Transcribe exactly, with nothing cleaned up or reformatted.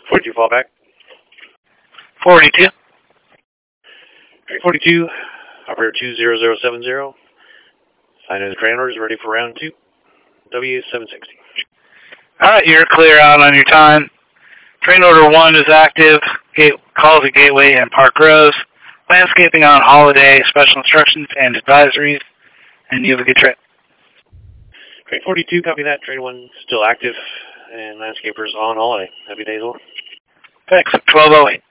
forty-two, fallback. forty-two. Train forty-two, operator two zero zero seven zero. Sign in the train orders, ready for round two. W seven sixty. Alright, you're clear out on your time. Train order one is active. Gate, calls at Gateway and Park Rose. Landscaping on holiday, special instructions and advisories. And you have a good trip. Train forty-two, copy that. Train one still active. And landscapers on holiday. Happy days all. Thanks. twelve oh eight.